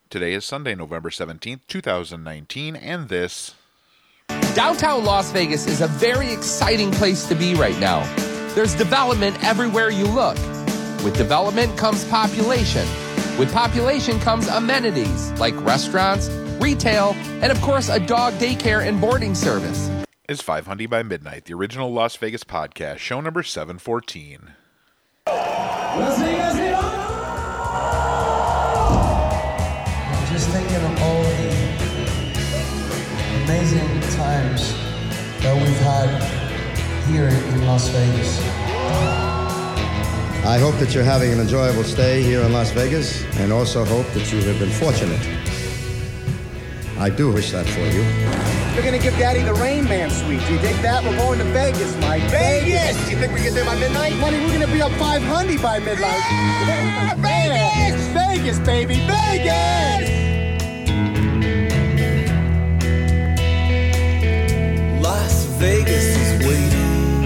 Today is Sunday, November 17th, 2019, and this... Downtown Las Vegas is a very exciting place to be right now. There's development everywhere you look. With development comes population. With population comes amenities like restaurants, retail, and of course a dog daycare and boarding service. It's 500 by Midnight, the original Las Vegas podcast, show number 714. Las Vegas, just thinking of all the amazing times that we've had here in Las Vegas. I hope that you're having an enjoyable stay here in Las Vegas, and also hope that you have been fortunate. I do wish that for you. We're gonna give Daddy the Rain Man suite. Do you dig that? We're going to Vegas, Mike. Vegas! You think we get there by midnight? Money, we're gonna be up 500 by midnight. Yeah, Vegas! Vegas, baby, Vegas! Las Vegas is waiting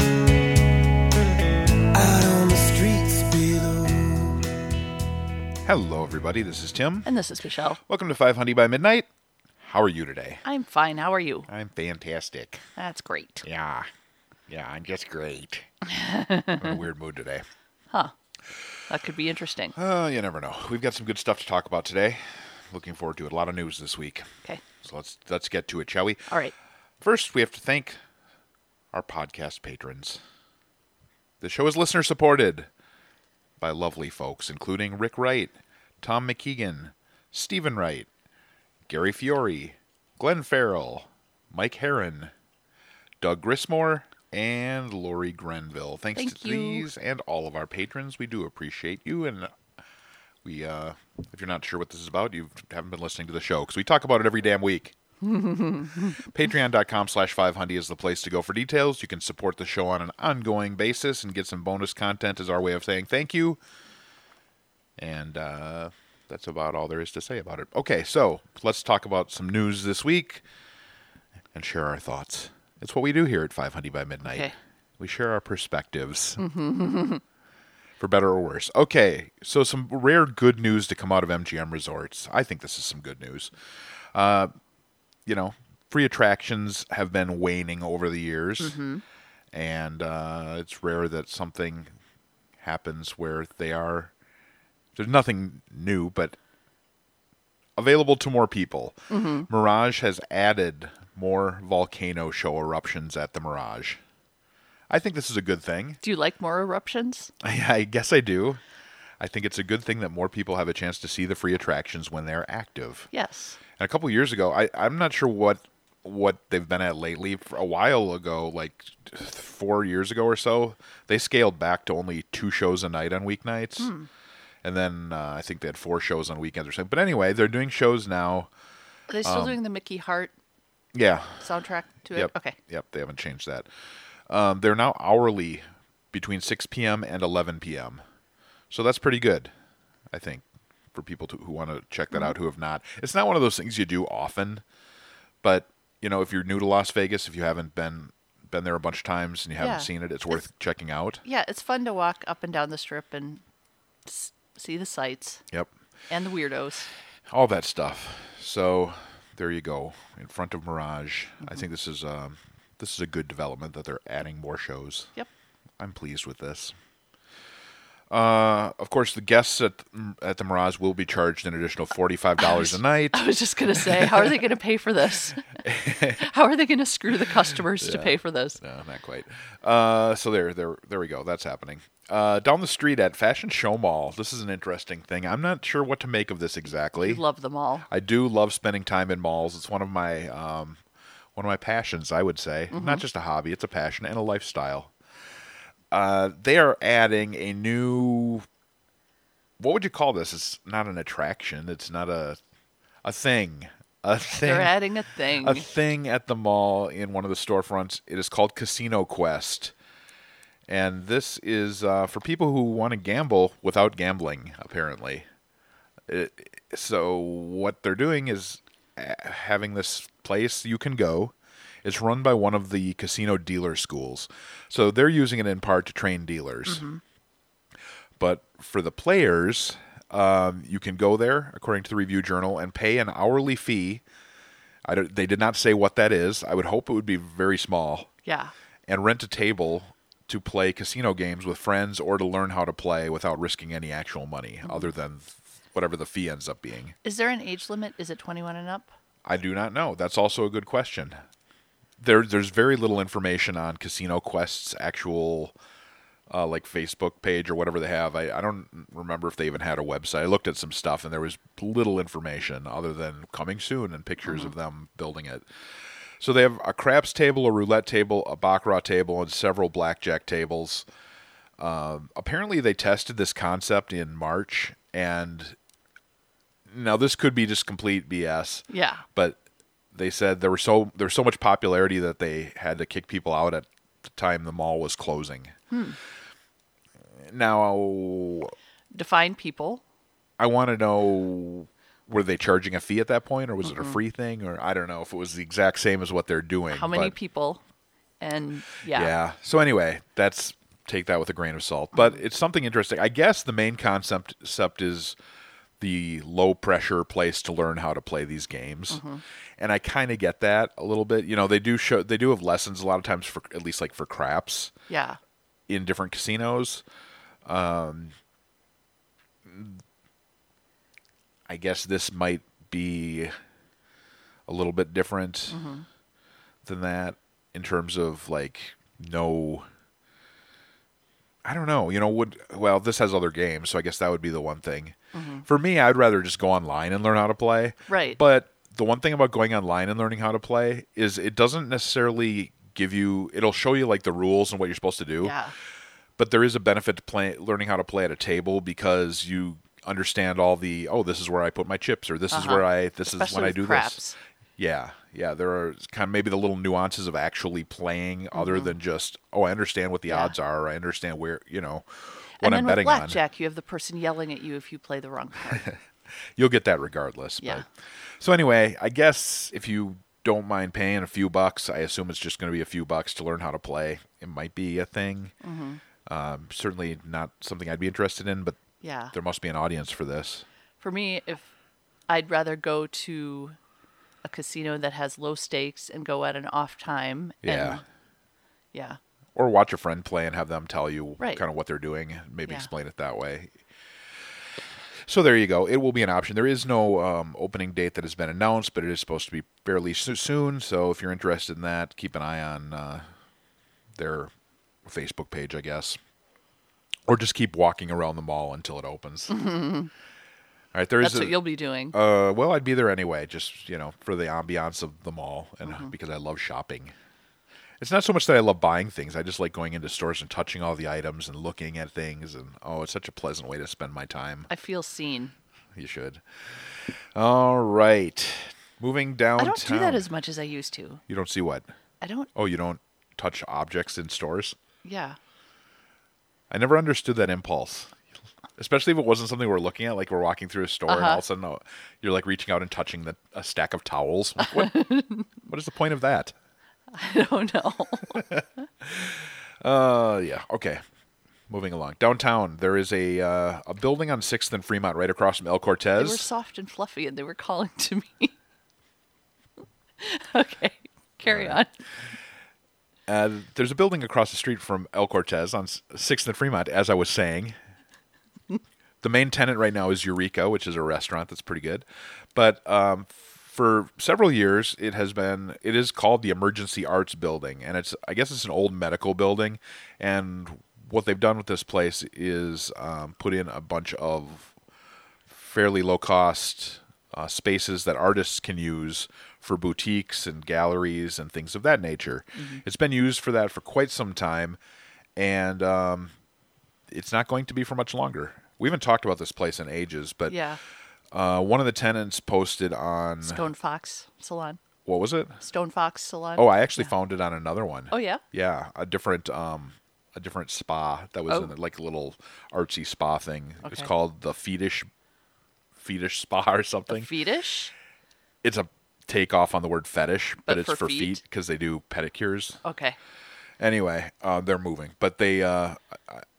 out on the streets below. Hello, everybody. This is Tim. And this is Michelle. Welcome to 500 by Midnight. How are you today? I'm fine. How are you? I'm fantastic. That's great. Yeah, I'm just great. I'm in a weird mood today. Huh. That could be interesting. You never know. We've got some good stuff to talk about today. Looking forward to it. A lot of news this week. Okay. So let's get to it, shall we? All right. First, we have to thank our podcast patrons. The show is listener supported by lovely folks, including Rick Wright, Tom McKeegan, Stephen Wright, Gary Fiore, Glenn Farrell, Mike Heron, Doug Grismore, and Lori Grenville. Thank to you. These and all of our patrons. We do appreciate you. And we, if you're not sure what this is about, you haven't been listening to the show, because we talk about it every damn week. Patreon.com/500 is the place to go for details. You can support the show on an ongoing basis and get some bonus content as our way of saying thank you. And that's about all there is to say about it. Okay, so let's talk about some news this week and share our thoughts. It's what we do here at 500 by Midnight. Okay. We share our perspectives. For better or worse. Okay, so some rare good news to come out of MGM Resorts. I think this is some good news. Free attractions have been waning over the years. And it's rare that something happens where there's nothing new, but available to more people. Mirage has added more volcano show eruptions at the Mirage. I think this is a good thing. Do you like more eruptions? I guess I do. I think it's a good thing that more people have a chance to see the free attractions when they're active. Yes. And a couple years ago, I'm not sure what they've been at lately. For a while ago, like 4 years ago or so, they scaled back to only 2 shows a night on weeknights. And then I think they had 4 shows on weekends or something. But anyway, they're doing shows now. Are they still doing the Mickey Hart soundtrack to Yep. it? Okay. Yep, they haven't changed that. They're now hourly between 6 p.m. and 11 p.m. So that's pretty good, I think, for people who want to check that out who have not. It's not one of those things you do often, but if you're new to Las Vegas, if you haven't been there a bunch of times and you haven't seen it, it's worth checking out. Yeah, it's fun to walk up and down the strip and see the sights. Yep. And the weirdos. All that stuff. So there you go, in front of Mirage. I think this is a good development that they're adding more shows. Yep. I'm pleased with this. Of course, the guests at the Mirage will be charged an additional $45 a night. I was just going to say, how are they going to pay for this? How are they going to screw the customers to pay for this? No, not quite. So there we go. That's happening. Down the street at Fashion Show Mall. This is an interesting thing. I'm not sure what to make of this exactly. You love them all. I do love spending time in malls. It's one of my passions, I would say. Not just a hobby, it's a passion and a lifestyle. They are adding a new, what would you call this? It's not an attraction. It's not a thing. They're adding a thing. A thing at the mall in one of the storefronts. It is called Casino Quest. And this is for people who want to gamble without gambling, apparently. So what they're doing is having this place you can go. It's run by one of the casino dealer schools. So they're using it in part to train dealers. But for the players, You can go there, according to the Review Journal, and pay an hourly fee. They did not say what that is. I would hope it would be very small. Yeah. And rent a table to play casino games with friends or to learn how to play without risking any actual money, other than whatever the fee ends up being. Is there an age limit? Is it 21 and up? I do not know. That's also a good question. There's very little information on Casino Quest's actual like Facebook page or whatever they have. I don't remember if they even had a website. I looked at some stuff and there was little information other than coming soon and pictures of them building it. So they have a craps table, a roulette table, a baccarat table, and several blackjack tables. Apparently they tested this concept in March, and now this could be just complete BS. Yeah. But they said there was so much popularity that they had to kick people out at the time the mall was closing. Now, Define people. I want to know, were they charging a fee at that point, or was it a free thing? Or I don't know if it was the exact same as what they're doing. How many but, people? And yeah. So anyway, take that with a grain of salt. But it's something interesting. I guess the main concept is the low pressure place to learn how to play these games. And I kind of get that a little bit. You know, they do have lessons a lot of times, for at least like for craps. Yeah. In different casinos. I guess this might be a little bit different than that in terms of like I don't know. You know, this has other games, so I guess that would be the one thing. For me, I'd rather just go online and learn how to play. Right. But the one thing about going online and learning how to play is it doesn't necessarily it'll show you like the rules and what you're supposed to do. Yeah. But there is a benefit to learning how to play at a table because you understand all the, this is where I put my chips, or this is where Especially is when I with do craps. this. Yeah. There are kind of maybe the little nuances of actually playing other than just, I understand what the odds are, or I understand where, what and I'm then betting with on. blackjack, you have the person yelling at you if you play the wrong part. You'll get that regardless. Yeah. But. So anyway, I guess if you don't mind paying a few bucks, I assume it's just going to be a few bucks to learn how to play. It might be a thing. Certainly not something I'd be interested in, but Yeah. there must be an audience for this. For me, if I'd rather go to a casino that has low stakes and go at an off time. Yeah. Yeah. Or watch a friend play and have them tell you Right. kind of what they're doing, maybe Yeah. explain it that way. So there you go. It will be an option. There is no opening date that has been announced, but it is supposed to be fairly soon. So if you're interested in that, keep an eye on their Facebook page, I guess. Or just keep walking around the mall until it opens. All right, That's what you'll be doing. well, I'd be there anyway, just for the ambiance of the mall, and because I love shopping. It's not so much that I love buying things; I just like going into stores and touching all the items and looking at things, and it's such a pleasant way to spend my time. I feel seen. You should. All right, moving downtown. I don't do that as much as I used to. You don't see what? I don't. Oh, you don't touch objects in stores? Yeah. I never understood that impulse. Especially if it wasn't something we're looking at, like we're walking through a store and all of a sudden you're like reaching out and touching a stack of towels. What is the point of that? I don't know. Yeah. Okay. Moving along. Downtown, there is a building on 6th and Fremont right across from El They were Cortez. soft and fluffy, and they were calling to me. Okay, carry on. There's a building across the street from El Cortez on 6th and Fremont, as I was saying. The main tenant right now is Eureka, which is a restaurant that's pretty good. But for several years, it is called the Emergency Arts Building, and I guess it's an old medical building. And what they've done with this place is put in a bunch of fairly low-cost spaces that artists can use for boutiques and galleries and things of that nature. It's been used for that for quite some time, and it's not going to be for much longer. We haven't talked about this place in ages, but Yeah. one of the tenants posted on... Stone Fox Salon. What was it? Stone Fox Salon. Oh, I actually found it on another one. Oh, yeah? Yeah, a different spa that was in like a little artsy spa thing. It's Okay. called the Fetish Spa or something. Fetish? It's a takeoff on the word fetish, but But it's for for feet? feet because they do pedicures. Okay. Anyway, they're moving, but they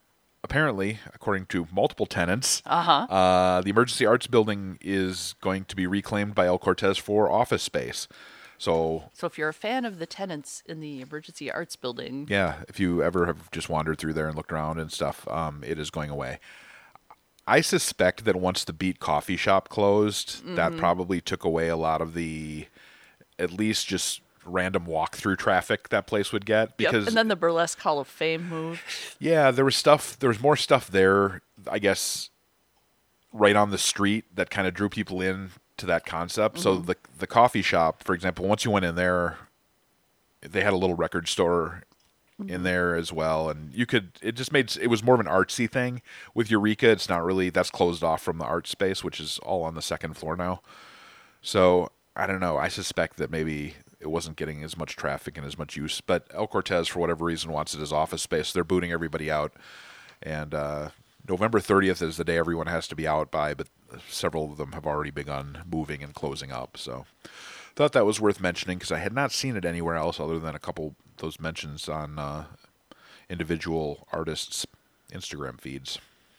apparently, according to multiple tenants, the Emergency Arts Building is going to be reclaimed by El Cortez for office space. So if you're a fan of the tenants in the Emergency Arts Building, yeah, if you ever have just wandered through there and looked around and stuff, it is going away. I suspect that once the Beat Coffee Shop closed, that probably took away a lot of the, at least just random walk-through traffic that place would get. Because and then the Burlesque Hall of Fame moved. Yeah, there was more stuff there, I guess, right on the street that kind of drew people in to that concept. So the coffee shop, for example, once you went in there, they had a little record store in there as well, and it was more of an artsy thing. With Eureka, it's not really, that's closed off from the art space, which is all on the second floor now. So I don't know, I suspect that maybe it wasn't getting as much traffic and as much use, but El Cortez, for whatever reason, wants it as office space. They're booting everybody out, and November 30th is the day everyone has to be out by, but several of them have already begun moving and closing up. So thought that was worth mentioning because I had not seen it anywhere else other than a couple of those mentions on individual artists' Instagram feeds.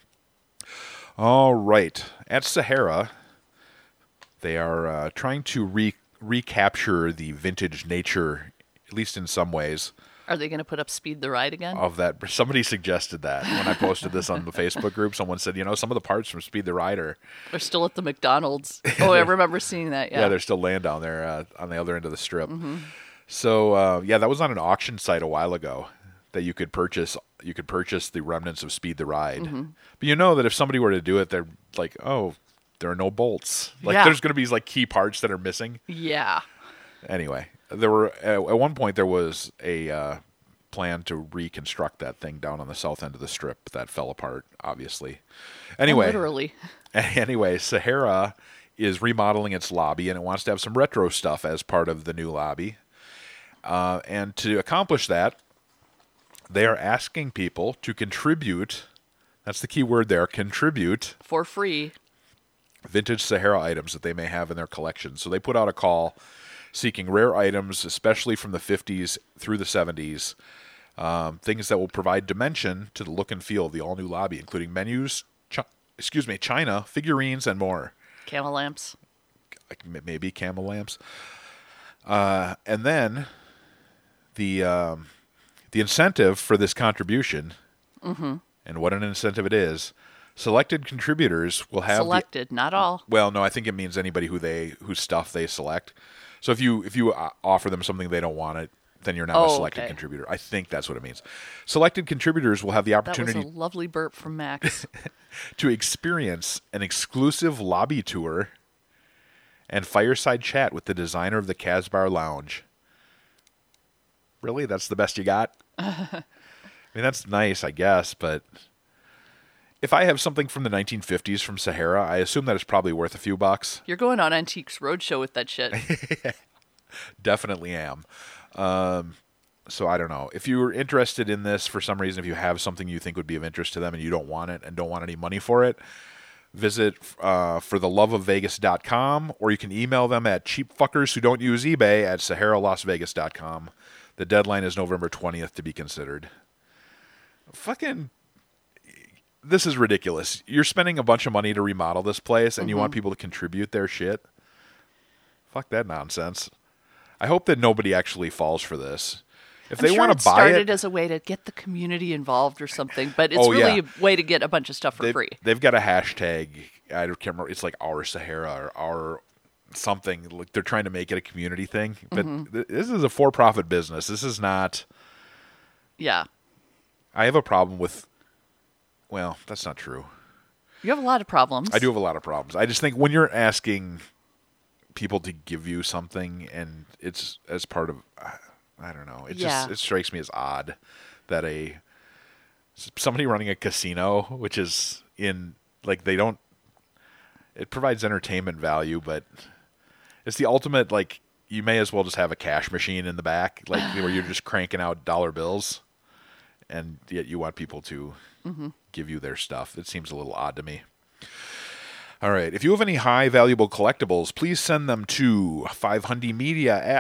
All right. At Sahara, they are trying to recapture the vintage nature, at least in some ways. Are they going to put up Speed the Ride again? Of that, somebody suggested that when I posted this on the Facebook group. Someone said, some of the parts from Speed the Ride are still at the McDonald's. Oh, I remember seeing that. Yeah, they're still laying down there on the other end of the strip. So that was on an auction site a while ago that you could purchase. You could purchase the remnants of Speed the Ride. But you know that if somebody were to do it, they're like, oh, there are no bolts. There's going to be key parts that are missing. Yeah. Anyway, there were at one point there was a plan to reconstruct that thing down on the south end of the strip that fell apart, obviously. Anyway, literally. Anyway, Sahara is remodeling its lobby, and it wants to have some retro stuff as part of the new lobby. And to accomplish that, they are asking people to contribute. That's the key word there, contribute. For free. Vintage Sahara items that they may have in their collection. So they put out a call seeking rare items, especially from the 50s through the 70s, things that will provide dimension to the look and feel of the all-new lobby, including menus, china, figurines, and more. Camel lamps. Maybe camel lamps. And then the incentive for this contribution, and what an incentive it is, selected contributors will have... Selected, not all. Well, no, I think it means anybody whose stuff they select. So if you offer them something they don't want, then you're not a selected contributor. I think that's what it means. Selected contributors will have the opportunity... That was a lovely burp from Max. ...to experience an exclusive lobby tour and fireside chat with the designer of the Casbar Lounge. Really? That's the best you got? I mean, that's nice, I guess, but... If I have something from the 1950s from Sahara, I assume that it's probably worth a few bucks. You're going on Antiques Roadshow with that shit. Definitely am. So I don't know. If you're interested in this for some reason, if you have something you think would be of interest to them and you don't want it and don't want any money for it, visit fortheloveofvegas.com, or you can email them at cheapfuckerswhodon'tuse.ebay at saharalasvegas.com. The deadline is November 20th to be considered. Fucking... This is ridiculous. You're spending a bunch of money to remodel this place, and you want people to contribute their shit? Fuck that nonsense. I hope that nobody actually falls for this. If they want to buy it... started as a way to get the community involved or something, but it's really a way to get a bunch of stuff for free. They've got a hashtag. I can't remember. It's like Our Sahara or Our something. Like they're trying to make it a community thing. But this is a for-profit business. This is not... Yeah. I have a problem with... Well, that's not true. You have a lot of problems. I do have a lot of problems. I just think when you're asking people to give you something and it's as part of, I don't know, it strikes me as odd that somebody running a casino, which is it provides entertainment value, but it's the ultimate, you may as well just have a cash machine in the back, where you're just cranking out dollar bills, and yet you want people to give you their stuff. It seems a little odd to me. All right. If you have any high valuable collectibles, please send them to 500media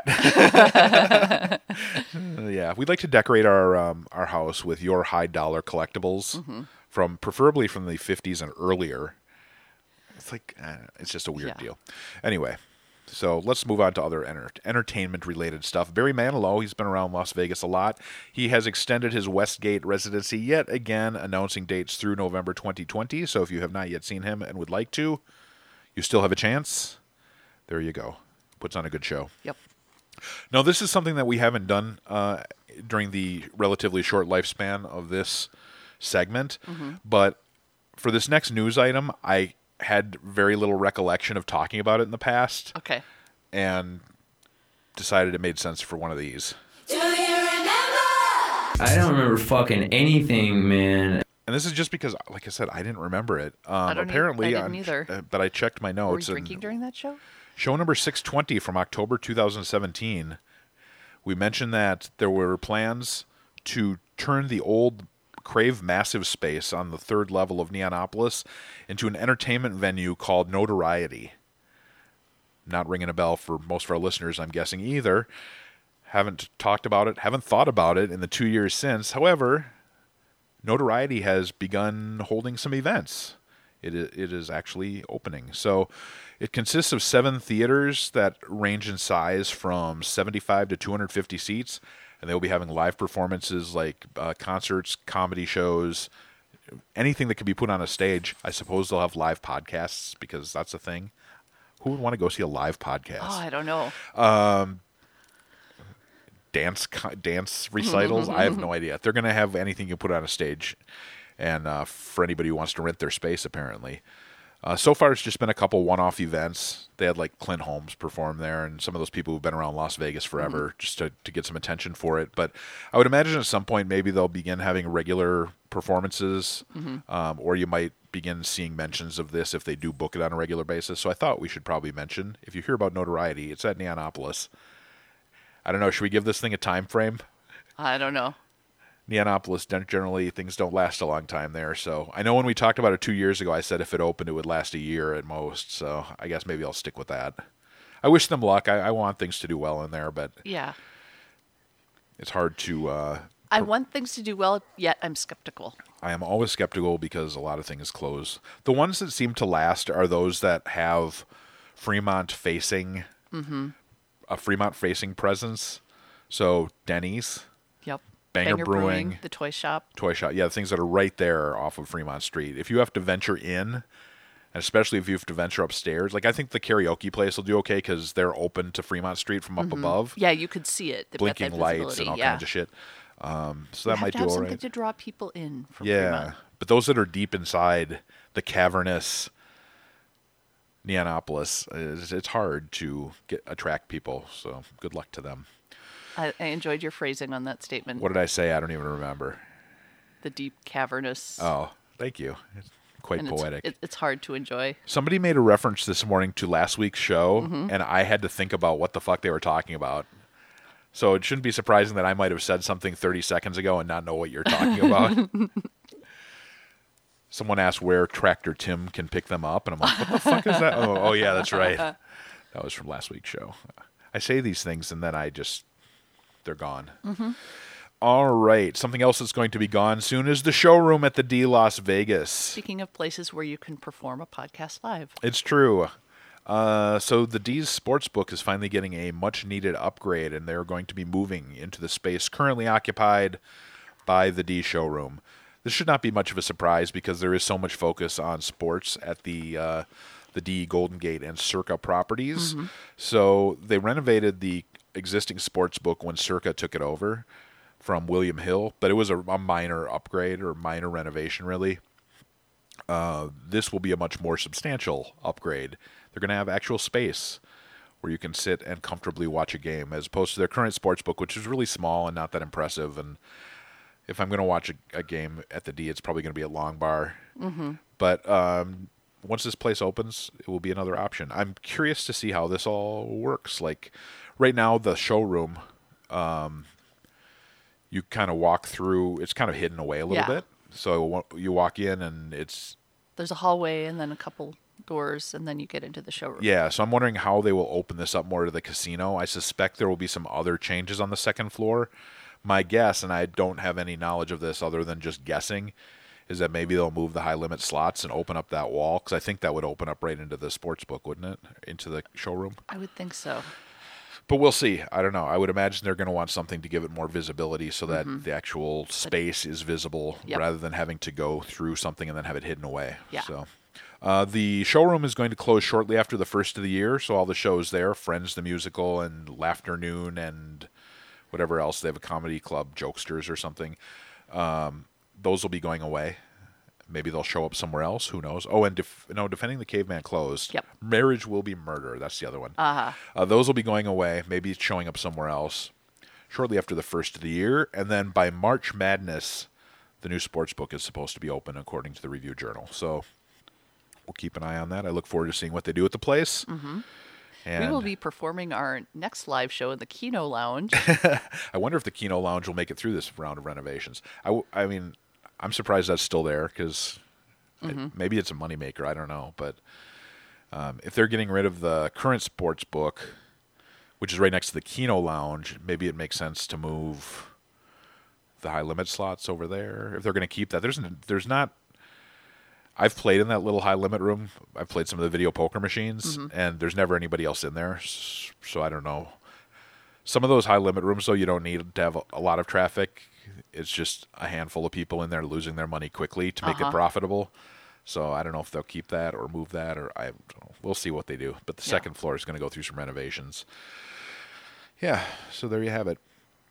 at... Yeah, we'd like to decorate our house with your high dollar collectibles preferably from the 50s and earlier. It's like, it's just a weird deal. Anyway, so let's move on to other entertainment-related stuff. Barry Manilow, he's been around Las Vegas a lot. He has extended his Westgate residency yet again, announcing dates through November 2020. So if you have not yet seen him and would like to, you still have a chance. There you go. Puts on a good show. Yep. Now, this is something that we haven't done during the relatively short lifespan of this segment, but for this next news item, I had very little recollection of talking about it in the past. Okay. And decided it made sense for one of these. Do you remember? I don't remember fucking anything, man. And this is just because, like I said, I didn't remember it. I didn't either. But I checked my notes. Were you drinking during that show? Show number 620 from October 2017. We mentioned that there were plans to turn the old Crave Massive space on the third level of Neonopolis into an entertainment venue called Notoriety. Not ringing a bell for most of our listeners, I'm guessing, either. Haven't talked about it, haven't thought about it in the 2 years since. However, Notoriety has begun holding some events. It is actually opening. So it consists of 7 theaters that range in size from 75 to 250 seats. And they'll be having live performances like concerts, comedy shows, anything that can be put on a stage. I suppose they'll have live podcasts because that's a thing. Who would want to go see a live podcast? Oh, I don't know. Dance recitals? I have no idea. They're going to have anything you put on a stage. And for anybody who wants to rent their space, apparently. So far, it's just been a couple one-off events. They had like Clint Holmes perform there and some of those people who've been around Las Vegas forever just to get some attention for it. But I would imagine at some point maybe they'll begin having regular performances or you might begin seeing mentions of this if they do book it on a regular basis. So I thought we should probably mention, if you hear about Notoriety, it's at Neonopolis. I don't know, should we give this thing a time frame? I don't know. Neonopolis, generally, things don't last a long time there. So I know when we talked about it 2 years ago, I said if it opened, it would last a year at most. So I guess maybe I'll stick with that. I wish them luck. I want things to do well in there, but yeah, it's hard to... I want things to do well, yet I'm skeptical. I am always skeptical because a lot of things close. The ones that seem to last are those that have Fremont-facing a Fremont-facing presence. So Denny's. Yep. Banger Brewing, the toy shop. Yeah, the things that are right there off of Fremont Street. If you have to venture in, and especially if you have to venture upstairs, like I think the karaoke place will do okay because they're open to Fremont Street from up above. Yeah, you could see it. They've blinking got that lights and all kinds of shit. So that might do all right. Something to draw people in from Fremont. But those that are deep inside the cavernous Neonopolis, it's hard to attract people. So good luck to them. I enjoyed your phrasing on that statement. What did I say? I don't even remember. The deep cavernous. Oh, thank you. It's quite poetic. It's hard to enjoy. Somebody made a reference this morning to last week's show, and I had to think about what the fuck they were talking about. So it shouldn't be surprising that I might have said something 30 seconds ago and not know what you're talking about. Someone asked where Tractor Tim can pick them up, and I'm like, what the fuck is that? Oh yeah, that's right. That was from last week's show. I say these things, and then they're gone. All right. Something else that's going to be gone soon is the showroom at the D Las Vegas. Speaking of places where you can perform a podcast live. It's true. So the D's Sportsbook is finally getting a much-needed upgrade, and they're going to be moving into the space currently occupied by the D showroom. This should not be much of a surprise because there is so much focus on sports at the D, Golden Gate, and Circa properties. So they renovated the existing sports book when Circa took it over from William Hill, but it was a minor upgrade or minor renovation, really. This will be a much more substantial upgrade. They're going to have actual space where you can sit and comfortably watch a game, as opposed to their current sports book, which is really small and not that impressive. And if I'm going to watch a game at the D, it's probably going to be at Long Bar. But once this place opens, it will be another option. I'm curious to see how this all works. Like, right now, the showroom, you kind of walk through. It's kind of hidden away a little bit. So you walk in, and there's a hallway and then a couple doors, and then you get into the showroom. Yeah, so I'm wondering how they will open this up more to the casino. I suspect there will be some other changes on the second floor. My guess, and I don't have any knowledge of this other than just guessing, is that maybe they'll move the high limit slots and open up that wall, because I think that would open up right into the sports book, wouldn't it? Into the showroom. I would think so. But we'll see. I don't know. I would imagine they're going to want something to give it more visibility so that the actual space is visible rather than having to go through something and then have it hidden away. Yeah. So the showroom is going to close shortly after the first of the year, so all the shows there, Friends the Musical and Laughternoon and whatever else, they have a comedy club, Jokesters or something, those will be going away. Maybe they'll show up somewhere else. Who knows? Oh, and Defending the Caveman closed. Yep. Marriage Will Be Murder. That's the other one. Uh-huh. Those will be going away. Maybe it's showing up somewhere else shortly after the first of the year. And then by March Madness, the new sports book is supposed to be open, according to the Review Journal. So we'll keep an eye on that. I look forward to seeing what they do at the place. Mm-hmm. And we will be performing our next live show in the Kino Lounge. I wonder if the Kino Lounge will make it through this round of renovations. I mean, I'm surprised that's still there, because maybe it's a moneymaker. I don't know. But if they're getting rid of the current sports book, which is right next to the Kino Lounge, maybe it makes sense to move the high limit slots over there. If they're going to keep that, there's not. I've played in that little high limit room. I've played some of the video poker machines, and there's never anybody else in there. So I don't know. Some of those high limit rooms, though, you don't need to have a lot of traffic. It's just a handful of people in there losing their money quickly to make it profitable. So I don't know if they'll keep that or move that, or I don't know. We'll see what they do. But the second floor is going to go through some renovations. Yeah, so there you have it.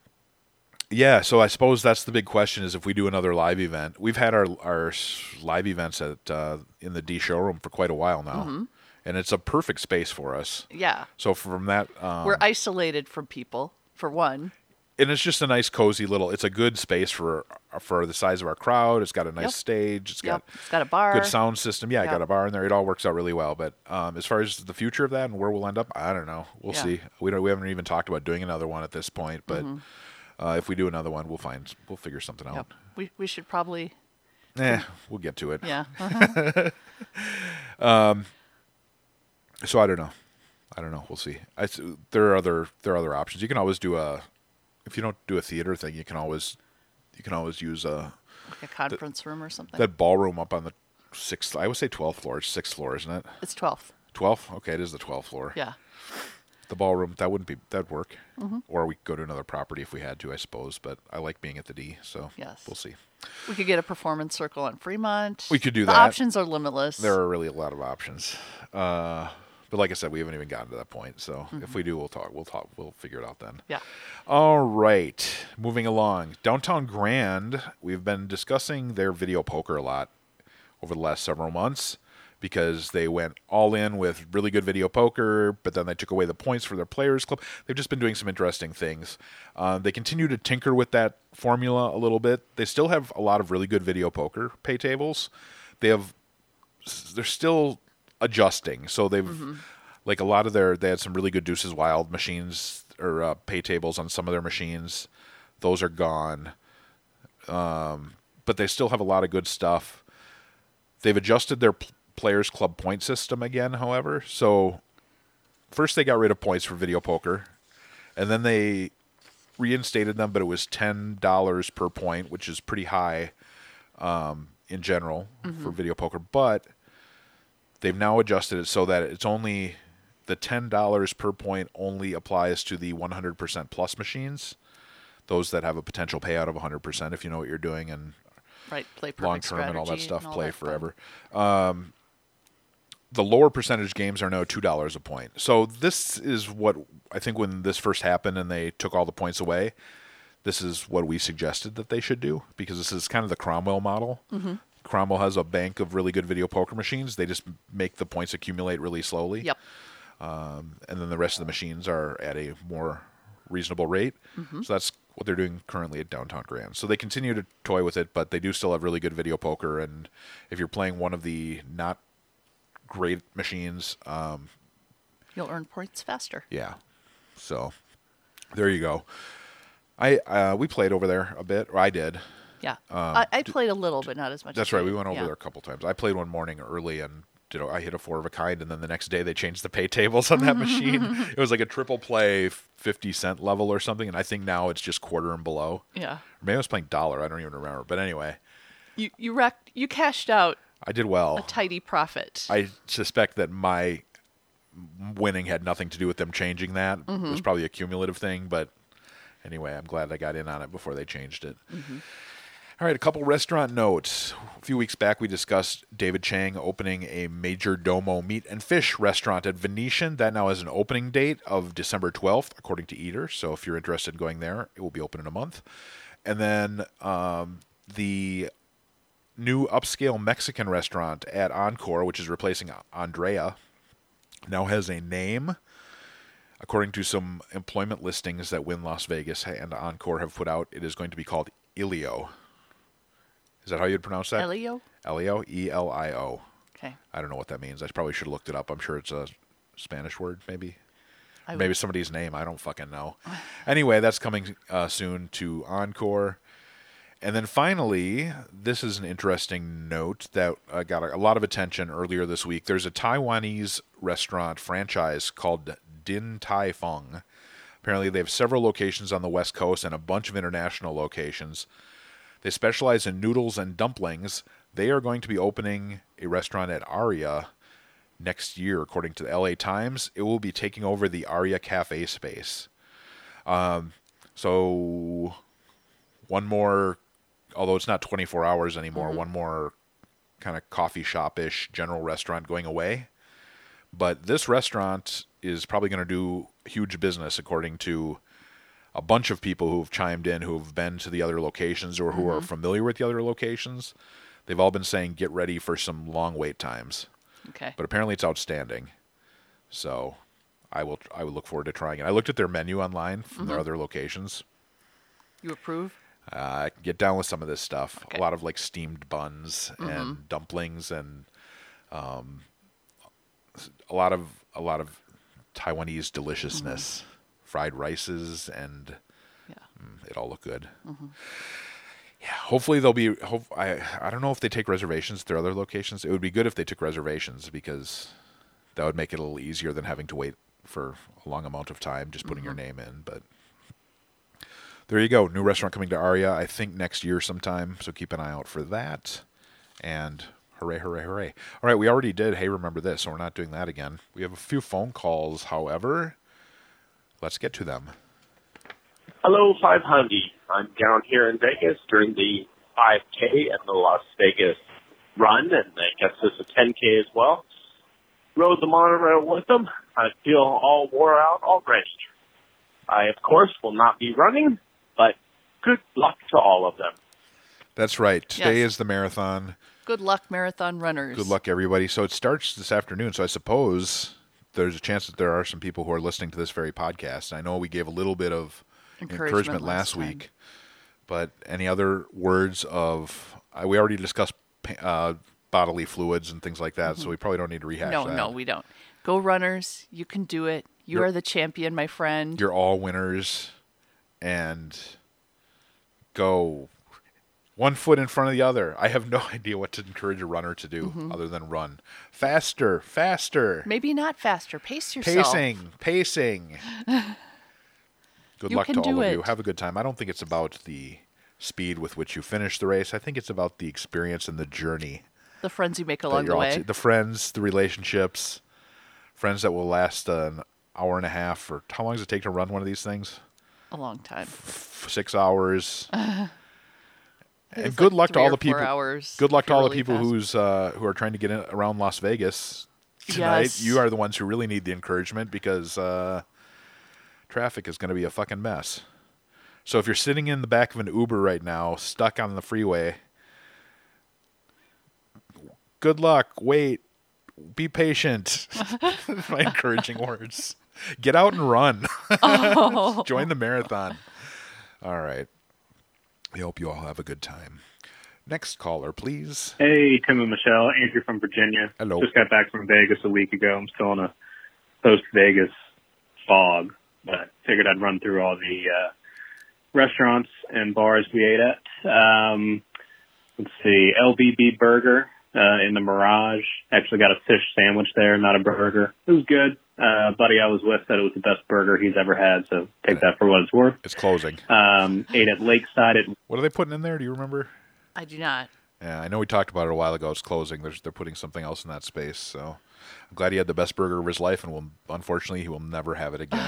Yeah, so I suppose that's the big question, is if we do another live event. We've had our live events at in the D showroom for quite a while now. And it's a perfect space for us. Yeah. So from that... we're isolated from people, for one. And it's just a nice, cozy little... It's a good space for the size of our crowd. It's got a nice stage. It's got a bar. Good sound system. Yeah, got a bar in there. It all works out really well. But as far as the future of that and where we'll end up, I don't know. We'll see. We haven't even talked about doing another one at this point. But if we do another one, we'll figure something out. We should probably... We'll get to it. Yeah. So I don't know. We'll see. There are other options. You can always do if you don't do a theater thing, you can always use like a conference room or something. That ballroom up on the 6th, I would say 12th floor. It's 6th floor, isn't it? It's 12th. 12th? Okay, it is the 12th floor. Yeah. The ballroom, that'd work. Or we could go to another property if we had to, I suppose. But I like being at the D, so we'll see. We could get a performance circle on Fremont. We could do that. The options are limitless. There are really a lot of options. But like I said, we haven't even gotten to that point. So if we do, we'll talk. We'll figure it out then. Yeah. All right. Moving along. Downtown Grand, we've been discussing their video poker a lot over the last several months, because they went all in with really good video poker, but then they took away the points for their Players Club. They've just been doing some interesting things. They continue to tinker with that formula a little bit. They still have a lot of really good video poker pay tables. They're still adjusting. So they've like a lot of they had some really good Deuces Wild machines or pay tables on some of their machines. Those are gone. But they still have a lot of good stuff. They've adjusted their Players Club point system again, however. So first they got rid of points for video poker, and then they reinstated them, but it was $10 per point, which is pretty high in general for video poker. But they've now adjusted it so that it's only the $10 per point only applies to the 100% plus machines, those that have a potential payout of 100% if you know what you're doing, and play perfect long term and all that stuff, play that forever. The lower percentage games are now $2 a point. So this is what I think when this first happened and they took all the points away, this is what we suggested that they should do, because this is kind of the Cromwell model. Cromwell has a bank of really good video poker machines. They just make the points accumulate really slowly. Yep. And then the rest of the machines are at a more reasonable rate. So that's what they're doing currently at Downtown Grand. So they continue to toy with it, but they do still have really good video poker. And if you're playing one of the not great machines, you'll earn points faster. Yeah. So there you go. We played over there a bit, or I did. Yeah. I played a little, but not as much. That's as right. you. We went over there a couple times. I played one morning early, and I hit a 4 of a kind, and then the next day they changed the pay tables on that machine. It was like a triple play 50-cent level or something, and I think now it's just quarter and below. Yeah. Maybe I was playing dollar. I don't even remember. But anyway, You cashed out I did well. a tidy profit. I suspect that my winning had nothing to do with them changing that. It was probably a cumulative thing, but anyway, I'm glad I got in on it before they changed it. All right, a couple restaurant notes. A few weeks back, we discussed David Chang opening a Major Domo meat and fish restaurant at Venetian. That now has an opening date of December 12th, according to Eater. So if you're interested in going there, it will be open in a month. And then the new upscale Mexican restaurant at Encore, which is replacing Andrea, now has a name. According to some employment listings that Wynn Las Vegas and Encore have put out, it is going to be called Elio. Is that how you'd pronounce that? Elio? Elio, E-L-I-O. Okay. I don't know what that means. I probably should have looked it up. I'm sure it's a Spanish word, maybe. I Maybe somebody's name. I don't fucking know. Anyway, that's coming soon to Encore. And then finally, this is an interesting note that got a lot of attention earlier this week. There's a Taiwanese restaurant franchise called Din Tai Fung. Apparently, they have several locations on the West Coast and a bunch of international locations. They specialize in noodles and dumplings. They are going to be opening a restaurant at Aria next year, according to the LA Times. It will be taking over the Aria Cafe space. So one more, although it's not 24 hours anymore, one more kind of coffee shop-ish general restaurant going away. But this restaurant is probably going to do huge business, according to a bunch of people who've chimed in, who've been to the other locations or who are familiar with the other locations. They've all been saying, get ready for some long wait times. Okay. But apparently it's outstanding. So I would look forward to trying it. I looked at their menu online from their other locations. You approve? I can get down with some of this stuff. Okay. A lot of like steamed buns and dumplings and a lot of Taiwanese deliciousness. Fried rices, and it all look good. Yeah, hopefully they'll be. I don't know if they take reservations at their other locations. It would be good if they took reservations, because that would make it a little easier than having to wait for a long amount of time just putting your name in. But there you go, new restaurant coming to Aria, I think next year sometime. So keep an eye out for that. And hooray, hooray, hooray! All right, we already did. Hey, remember this? So we're not doing that again. We have a few phone calls, however. Let's get to them. Hello, 500. I'm down here in Vegas during the 5K and the Las Vegas run, and I guess there's a 10K as well. Rode the monorail with them. I feel all wore out already. I, of course, will not be running, but good luck to all of them. That's right. Today Yes. is the marathon. Good luck, marathon runners. Good luck, everybody. So it starts this afternoon, so I suppose there's a chance that there are some people who are listening to this very podcast. I know we gave a little bit of encouragement last week, but any other words of... we already discussed bodily fluids and things like that, so we probably don't need to rehash that. No, we don't. Go runners. You can do it. You are the champion, my friend. You're all winners, and go one foot in front of the other. I have no idea what to encourage a runner to do other than run. Faster, faster. Maybe not faster. Pace yourself. Pacing. Good You luck can to do all of you. it. Have a good time. I don't think it's about the speed with which you finish the race. I think it's about the experience and the journey. The friends you make that along you're the all way. the friends, the relationships, friends that will last an hour and a half. Or how long does it take to run one of these things? A long time. 6 hours. And It's good like luck to 3 all or the 4 people. hours Good luck if to you're all the really people fast. who are trying to get in around Las Vegas tonight. Yes. You are the ones who really need the encouragement, because traffic is going to be a fucking mess. So if you're sitting in the back of an Uber right now, stuck on the freeway, good luck. Wait. Be patient. My encouraging words. Get out and run. Join the marathon. All right. We hope you all have a good time. Next caller, please. Hey, Tim and Michelle. Andrew from Virginia. Hello. Just got back from Vegas a week ago. I'm still in a post-Vegas fog, but figured I'd run through all the restaurants and bars we ate at. Let's see, LVB Burger in the Mirage. Actually got a fish sandwich there, not a burger. It was good. Buddy I was with said it was the best burger he's ever had, so take that for what it's worth. It's closing. Ate at Lakeside. What are they putting in there? Do you remember? I do not. Yeah, I know we talked about it a while ago. It's closing. They're putting something else in that space. So I'm glad he had the best burger of his life, and unfortunately, he will never have it again.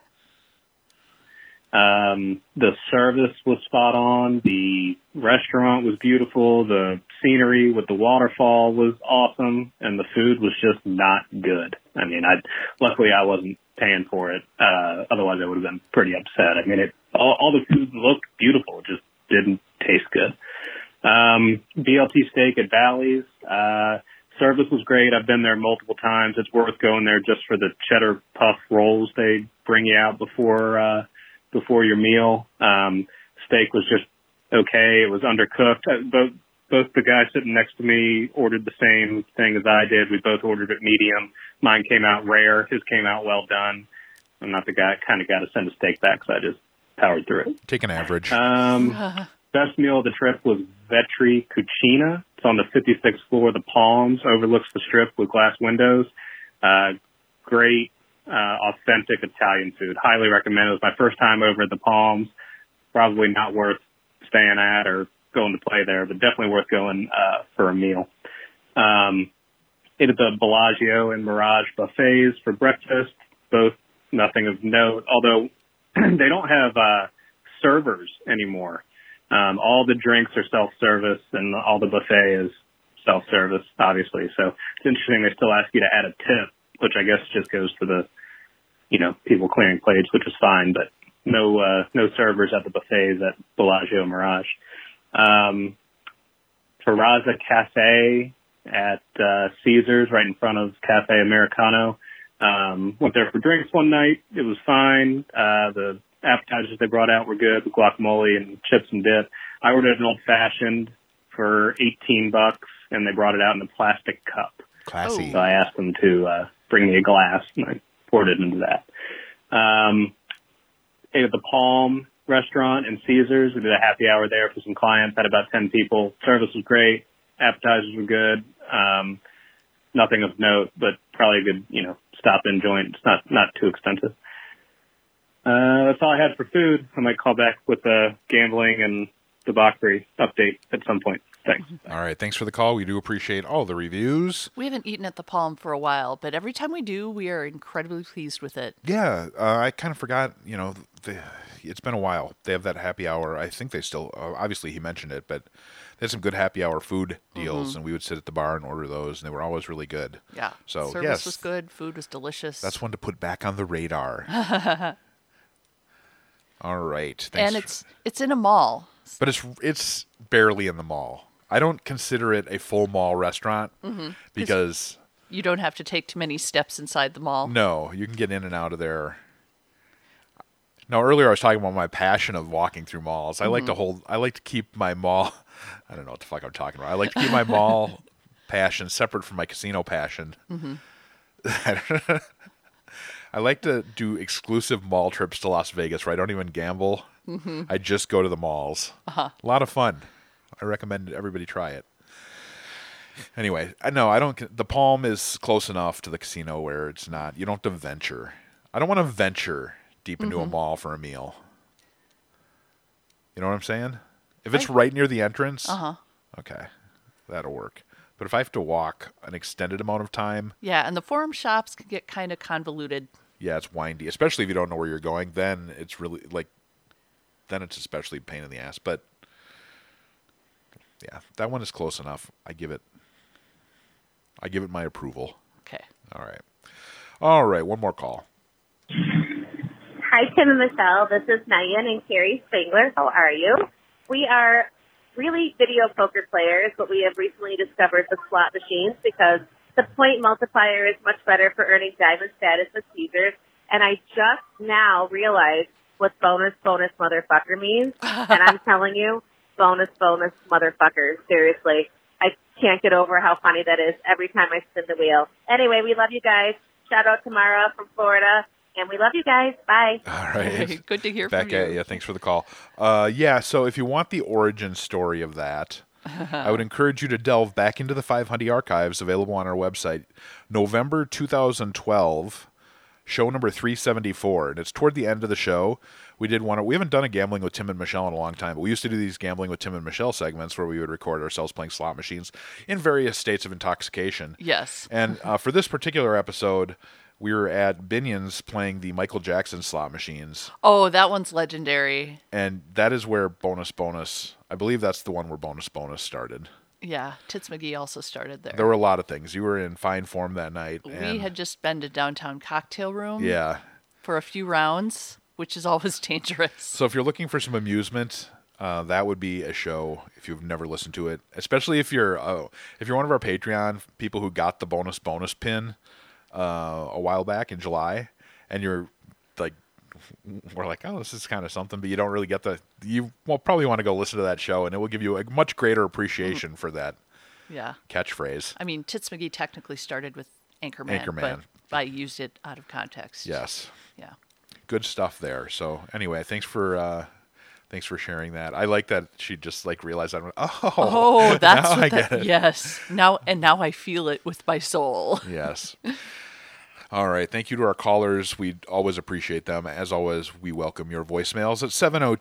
The service was spot on. The restaurant was beautiful. The scenery with the waterfall was awesome, and the food was just not good. I mean, luckily I wasn't paying for it. Otherwise, I would have been pretty upset. I mean, all the food looked beautiful. It just didn't taste good. BLT steak at Bally's. Service was great. I've been there multiple times. It's worth going there just for the cheddar puff rolls they bring you out before your meal. Steak was just okay. It was undercooked. Both the guys sitting next to me ordered the same thing as I did. We both ordered it medium. Mine came out rare. His came out well done. I'm not the kind of guy to send a steak back, so I just powered through it. Take an average. Best meal of the trip was Vetri Cucina. It's on the 56th floor of the Palms, overlooks the strip with glass windows. Great, authentic Italian food. Highly recommend. It was my first time over at the Palms. Probably not worth staying at or going to play there, but definitely worth going for a meal. Ate at the Bellagio and Mirage buffets for breakfast. Both nothing of note, although they don't have servers anymore. All the drinks are self-service and all the buffet is self-service, obviously. So it's interesting they still ask you to add a tip, which I guess just goes for the, people clearing plates, which is fine, but no servers at the buffets at Bellagio Mirage. Terrazza Cafe at Caesars right in front of Cafe Americano. Went there for drinks one night. It was fine. The appetizers they brought out were good, with guacamole and chips and dip. I ordered an old-fashioned for $18, and they brought it out in a plastic cup. Classy. So I asked them to bring me a glass, and I poured it into that. Ate at the Palm restaurant and Caesars. We did a happy hour there for some clients. Had about 10 people. Service was great. Appetizers were good. Nothing of note, but probably a good, stop-in joint. It's not too expensive. That's all I had for food. I might call back with a gambling and debauchery update at some point. Thanks. All right. Thanks for the call. We do appreciate all the reviews. We haven't eaten at the Palm for a while, but every time we do, we are incredibly pleased with it. Yeah. I kind of forgot, it's been a while. They have that happy hour. I think they still, obviously he mentioned it, but they had some good happy hour food deals, and we would sit at the bar and order those, and they were always really good. Yeah. So, Service was good. Food was delicious. That's one to put back on the radar. All right. Thanks. And it's in a mall. But it's barely in the mall. I don't consider it a full mall restaurant because you don't have to take too many steps inside the mall. No, you can get in and out of there. Now, earlier I was talking about my passion of walking through malls. I like to keep my mall. I don't know what the fuck I'm talking about. I like to keep my mall passion separate from my casino passion. I like to do exclusive mall trips to Las Vegas where I don't even gamble. I just go to the malls. A lot of fun. I recommend everybody try it. Anyway, I don't. The Palm is close enough to the casino where it's not. You don't have to venture. I don't want to venture deep into a mall for a meal. You know what I'm saying? If it's right near the entrance, okay, that'll work. But if I have to walk an extended amount of time, yeah, and the Forum shops can get kind of convoluted. Yeah, it's windy, especially if you don't know where you're going. Then it's really then it's especially a pain in the ass. But yeah, that one is close enough. I give it my approval. Okay. All right. One more call. Hi, Tim and Michelle. This is Nayan and Carrie Spangler. How are you? We are really video poker players, but we have recently discovered the slot machines because the point multiplier is much better for earning diamond status with Caesars. And I just now realized what bonus motherfucker means. And I'm telling you, bonus motherfuckers. Seriously. I can't get over how funny that is every time I spin the wheel. Anyway, we love you guys. Shout out to Mara from Florida. And we love you guys. Bye. All right. Good to hear from you. Back at you. Thanks for the call. So if you want the origin story of that, I would encourage you to delve back into the 500 archives available on our website. November 2012, show number 374, and it's toward the end of the show. We haven't done a Gambling with Tim and Michelle in a long time, but we used to do these Gambling with Tim and Michelle segments where we would record ourselves playing slot machines in various states of intoxication. Yes. And for this particular episode, we were at Binion's playing the Michael Jackson slot machines. Oh, that one's legendary. And that is where Bonus, I believe that's the one where Bonus started. Yeah, Tits McGee also started there. There were a lot of things. You were in fine form that night. We had just been to Downtown Cocktail Room. Yeah. For a few rounds, which is always dangerous. So if you're looking for some amusement, that would be a show if you've never listened to it. Especially if you're one of our Patreon people who got the bonus pin a while back in July, and you're like, we're like, oh, this is kind of something, but you don't really get you will probably want to go listen to that show, and it will give you a much greater appreciation for that catchphrase. I mean, Tits McGee technically started with Anchorman. But I used it out of context. Yes. Yeah. Good stuff there. So anyway, thanks for sharing that. I like that she just like realized that. Oh, that's now I get it. Yes. Now I feel it with my soul. Yes. All right. Thank you to our callers. We always appreciate them. As always, we welcome your voicemails at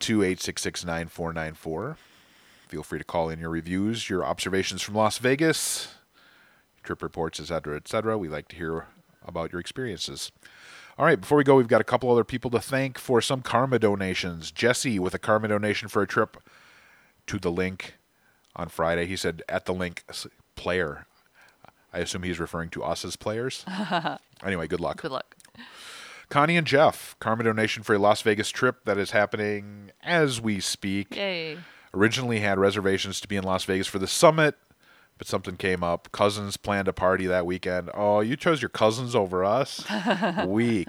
702-866-9494. Feel free to call in your reviews, your observations from Las Vegas, trip reports, etc., etc. We like to hear about your experiences. All right. Before we go, we've got a couple other people to thank for some karma donations. Jesse with a karma donation for a trip to the link on Friday. He said, at the link player. I assume he's referring to us as players. Anyway, good luck. Good luck. Connie and Jeff, karma donation for a Las Vegas trip that is happening as we speak. Yay. Originally had reservations to be in Las Vegas for the summit, but something came up. Cousins planned a party that weekend. Oh, you chose your cousins over us? Weak.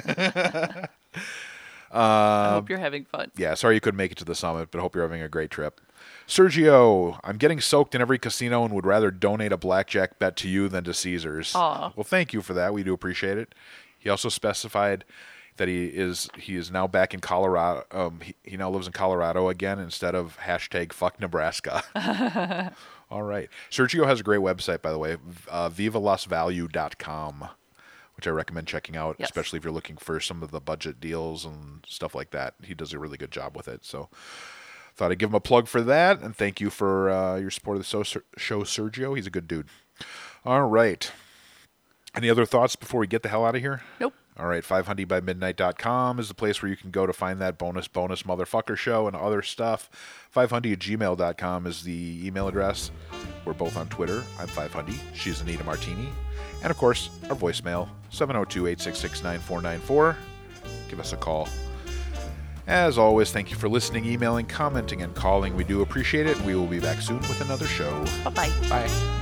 I hope you're having fun. Yeah, sorry you couldn't make it to the summit, but hope you're having a great trip. Sergio, I'm getting soaked in every casino and would rather donate a blackjack bet to you than to Caesars. Aw. Well, thank you for that. We do appreciate it. He also specified that he is now back in Colorado. He now lives in Colorado again instead of #fuck Nebraska. All right. Sergio has a great website, by the way, vivalasvalue.com, which I recommend checking out, especially if you're looking for some of the budget deals and stuff like that. He does a really good job with it. So thought I'd give him a plug for that, and thank you for your support of the show, Sergio. He's a good dude. All right. Any other thoughts before we get the hell out of here? Nope. All right, 500bymidnight.com is the place where you can go to find that bonus motherfucker show and other stuff. 500@gmail.com is the email address. We're both on Twitter. I'm 500. She's Anita Martini. And, of course, our voicemail, 702-866-9494. Give us a call. As always, thank you for listening, emailing, commenting, and calling. We do appreciate it, and we will be back soon with another show. Bye-bye. Bye.